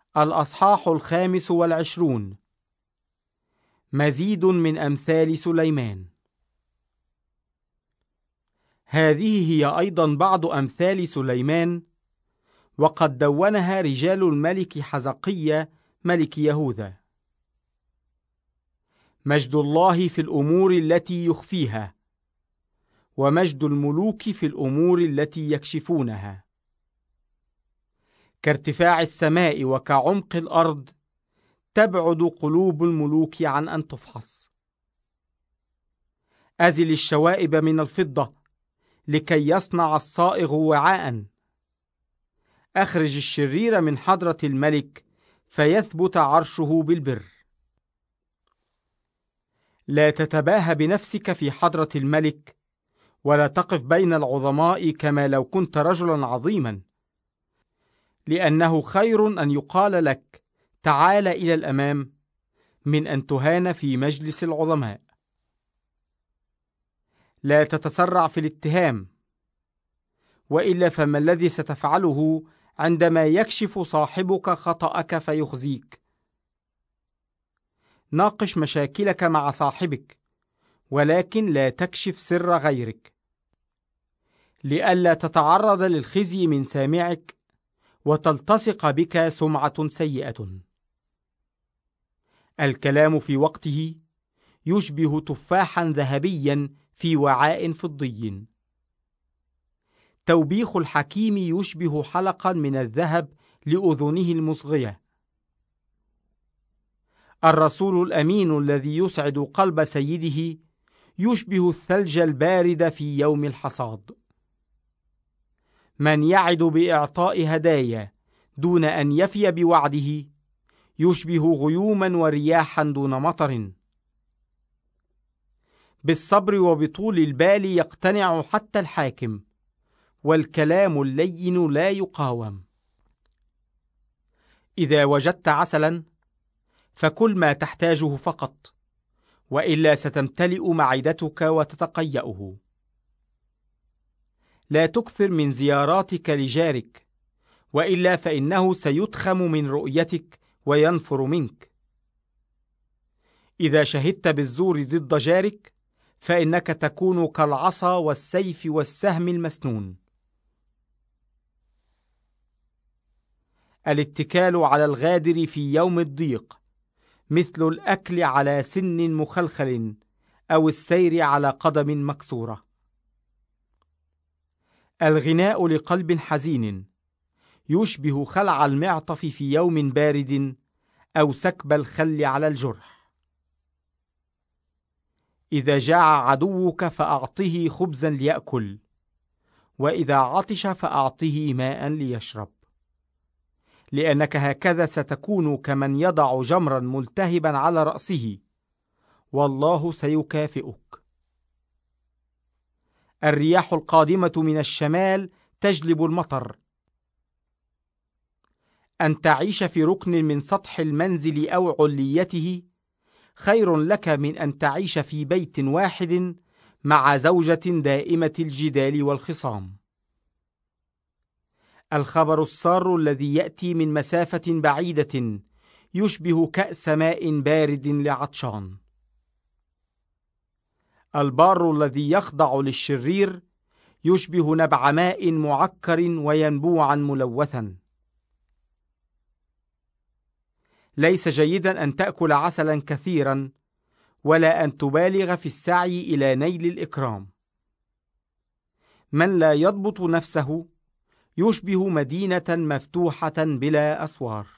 الأصحاح 25. مزيد من أمثال سليمان. هذه هي أيضا بعض أمثال سليمان، وقد دونها رجال الملك حزقية ملك يهوذا. مجد الله في الأمور التي يخفيها، ومجد الملوك في الأمور التي يكشفونها. كارتفاع السماء وكعمق الأرض تبعد قلوب الملوك عن أن تفحص. أزل الشوائب من الفضة لكي يصنع الصائغ وعاء. أخرج الشرير من حضرة الملك فيثبت عرشه بالبر. لا تتباهى بنفسك في حضرة الملك، ولا تقف بين العظماء كما لو كنت رجلا عظيما، لأنه خير أن يقال لك تعال إلى الأمام من أن تهان في مجلس العظماء. لا تتسرع في الاتهام، وإلا فما الذي ستفعله عندما يكشف صاحبك خطأك فيخزيك؟ ناقش مشاكلك مع صاحبك، ولكن لا تكشف سر غيرك، لئلا تتعرض للخزي من سامعك وتلتصق بك سمعة سيئة. الكلام في وقته يشبه تفاحا ذهبيا في وعاء فضي. توبيخ الحكيم يشبه حلقا من الذهب لأذنه المصغية. الرسول الأمين الذي يسعد قلب سيده يشبه الثلج البارد في يوم الحصاد. من يعد بإعطاء هدايا دون أن يفي بوعده يشبه غيوما ورياحا دون مطر. بالصبر وبطول البال يقتنع حتى الحاكم، والكلام اللين لا يقاوم. إذا وجدت عسلا فكل ما تحتاجه فقط، وإلا ستمتلئ معدتك وتتقيأه. لا تكثر من زياراتك لجارك، وإلا فإنه سيتخم من رؤيتك وينفر منك. إذا شهدت بالزور ضد جارك فإنك تكون كالعصا والسيف والسهم المسنون. الاتكال على الغادر في يوم الضيق مثل الأكل على سن مخلخل أو السير على قدم مكسورة. الغناء لقلب حزين يشبه خلع المعطف في يوم بارد أو سكب الخل على الجرح. إذا جاع عدوك فأعطه خبزا ليأكل، وإذا عطش فأعطه ماء ليشرب، لأنك هكذا ستكون كمن يضع جمرا ملتهبا على رأسه، والله سيكافئك. الرياح القادمة من الشمال تجلب المطر. أن تعيش في ركن من سطح المنزل أو عليته خير لك من أن تعيش في بيت واحد مع زوجة دائمة الجدال والخصام. الخبر السار الذي يأتي من مسافة بعيدة يشبه كأس ماء بارد لعطشان. البار الذي يخضع للشرير يشبه نبع ماء معكر وينبوعا ملوثا. ليس جيدا أن تأكل عسلا كثيرا، ولا أن تبالغ في السعي إلى نيل الإكرام. من لا يضبط نفسه يشبه مدينة مفتوحة بلا أسوار.